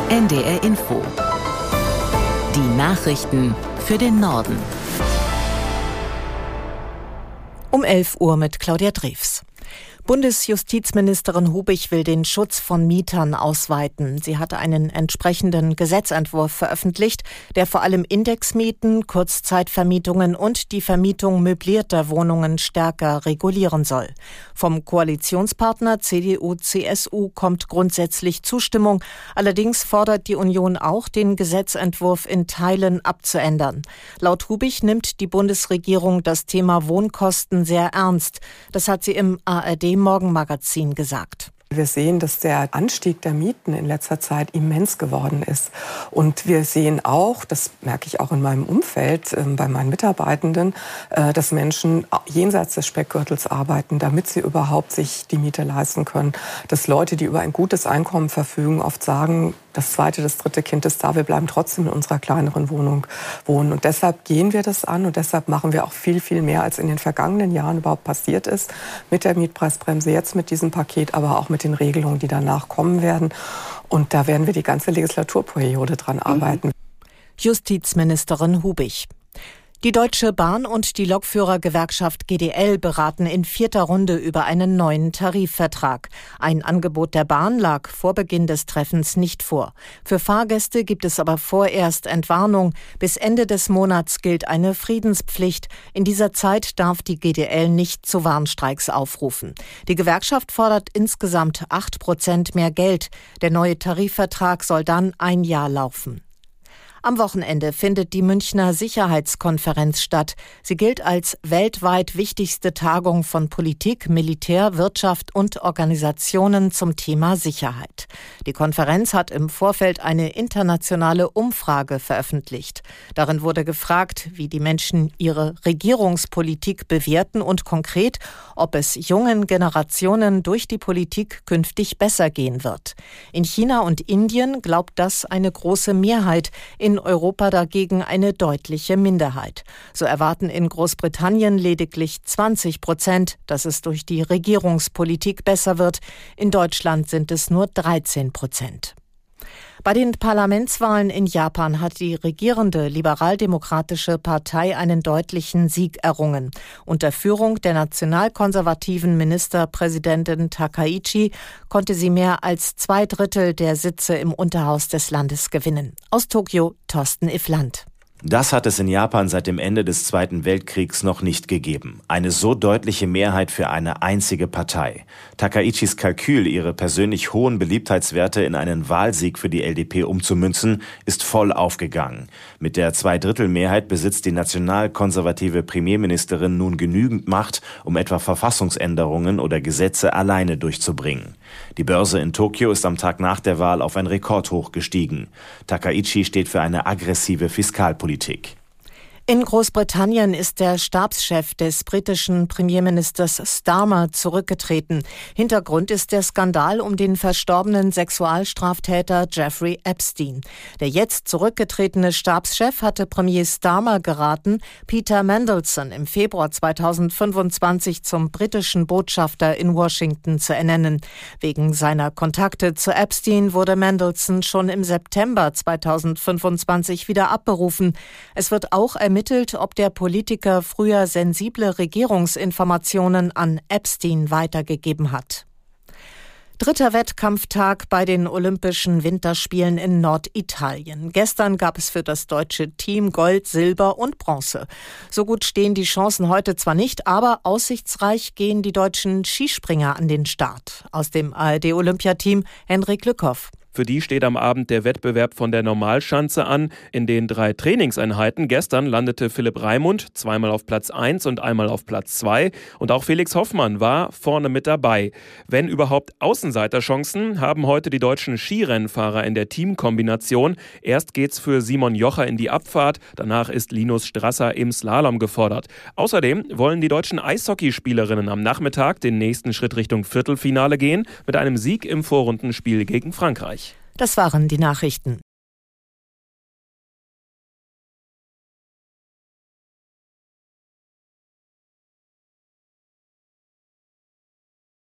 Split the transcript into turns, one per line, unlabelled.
NDR Info. Die Nachrichten für den Norden.
Um 11 Uhr mit Claudia Drews. Bundesjustizministerin Hubich will den Schutz von Mietern ausweiten. Sie hatte einen entsprechenden Gesetzentwurf veröffentlicht, der vor allem Indexmieten, Kurzzeitvermietungen und die Vermietung möblierter Wohnungen stärker regulieren soll. Vom Koalitionspartner CDU/CSU kommt grundsätzlich Zustimmung. Allerdings fordert die Union auch, den Gesetzentwurf in Teilen abzuändern. Laut Hubich nimmt die Bundesregierung das Thema Wohnkosten sehr ernst. Das hat sie im ARD-Morgenmagazin gesagt.
Wir sehen, dass der Anstieg der Mieten in letzter Zeit immens geworden ist. Und wir sehen auch, das merke ich auch in meinem Umfeld, bei meinen Mitarbeitenden, dass Menschen jenseits des Speckgürtels arbeiten, damit sie überhaupt sich die Miete leisten können. Dass Leute, die über ein gutes Einkommen verfügen, oft sagen, das zweite, das dritte Kind ist da, wir bleiben trotzdem in unserer kleineren Wohnung wohnen. Und deshalb gehen wir das an und deshalb machen wir auch viel, viel mehr, als in den vergangenen Jahren überhaupt passiert ist. Mit der Mietpreisbremse, jetzt mit diesem Paket, aber auch mit den Regelungen, die danach kommen werden. Und da werden wir die ganze Legislaturperiode dran arbeiten.
Justizministerin Hubich. Die Deutsche Bahn und die Lokführergewerkschaft GDL beraten in 4. Runde über einen neuen Tarifvertrag. Ein Angebot der Bahn lag vor Beginn des Treffens nicht vor. Für Fahrgäste gibt es aber vorerst Entwarnung. Bis Ende des Monats gilt eine Friedenspflicht. In dieser Zeit darf die GDL nicht zu Warnstreiks aufrufen. Die Gewerkschaft fordert insgesamt 8% mehr Geld. Der neue Tarifvertrag soll dann ein Jahr laufen. Am Wochenende findet die Münchner Sicherheitskonferenz statt. Sie gilt als weltweit wichtigste Tagung von Politik, Militär, Wirtschaft und Organisationen zum Thema Sicherheit. Die Konferenz hat im Vorfeld eine internationale Umfrage veröffentlicht. Darin wurde gefragt, wie die Menschen ihre Regierungspolitik bewerten und konkret, ob es jungen Generationen durch die Politik künftig besser gehen wird. In China und Indien glaubt das eine große Mehrheit, in Europa dagegen eine deutliche Minderheit. So erwarten in Großbritannien lediglich 20%, dass es durch die Regierungspolitik besser wird. In Deutschland sind es nur 13%. Bei den Parlamentswahlen in Japan hat die regierende liberaldemokratische Partei einen deutlichen Sieg errungen. Unter Führung der nationalkonservativen Ministerpräsidentin Takaichi konnte sie mehr als 2/3 der Sitze im Unterhaus des Landes gewinnen. Aus Tokio, Thorsten Iffland.
Das hat es in Japan seit dem Ende des Zweiten Weltkriegs noch nicht gegeben. Eine so deutliche Mehrheit für eine einzige Partei. Takaichis Kalkül, ihre persönlich hohen Beliebtheitswerte in einen Wahlsieg für die LDP umzumünzen, ist voll aufgegangen. Mit der Zweidrittelmehrheit besitzt die nationalkonservative Premierministerin nun genügend Macht, um etwa Verfassungsänderungen oder Gesetze alleine durchzubringen. Die Börse in Tokio ist am Tag nach der Wahl auf ein Rekordhoch gestiegen. Takaichi steht für eine aggressive Fiskalpolitik.
In Großbritannien ist der Stabschef des britischen Premierministers Starmer zurückgetreten. Hintergrund ist der Skandal um den verstorbenen Sexualstraftäter Jeffrey Epstein. Der jetzt zurückgetretene Stabschef hatte Premier Starmer geraten, Peter Mandelson im Februar 2025 zum britischen Botschafter in Washington zu ernennen. Wegen seiner Kontakte zu Epstein wurde Mandelson schon im September 2025 wieder abberufen. Es wird auch ermittelt, ob der Politiker früher sensible Regierungsinformationen an Epstein weitergegeben hat. 3. Wettkampftag bei den Olympischen Winterspielen in Norditalien. Gestern gab es für das deutsche Team Gold, Silber und Bronze. So gut stehen die Chancen heute zwar nicht, aber aussichtsreich gehen die deutschen Skispringer an den Start. Aus dem ARD-Olympiateam Henrik Lückhoff.
Für die steht am Abend der Wettbewerb von der Normalschanze an. In den 3 Trainingseinheiten gestern landete Philipp Raimund zweimal auf Platz 1 und einmal auf Platz 2. Und auch Felix Hoffmann war vorne mit dabei. Wenn überhaupt Außenseiterchancen, haben heute die deutschen Skirennfahrer in der Teamkombination. Erst geht's für Simon Jocher in die Abfahrt, danach ist Linus Strasser im Slalom gefordert. Außerdem wollen die deutschen Eishockeyspielerinnen am Nachmittag den nächsten Schritt Richtung Viertelfinale gehen, mit einem Sieg im Vorrundenspiel gegen Frankreich.
Das waren die Nachrichten.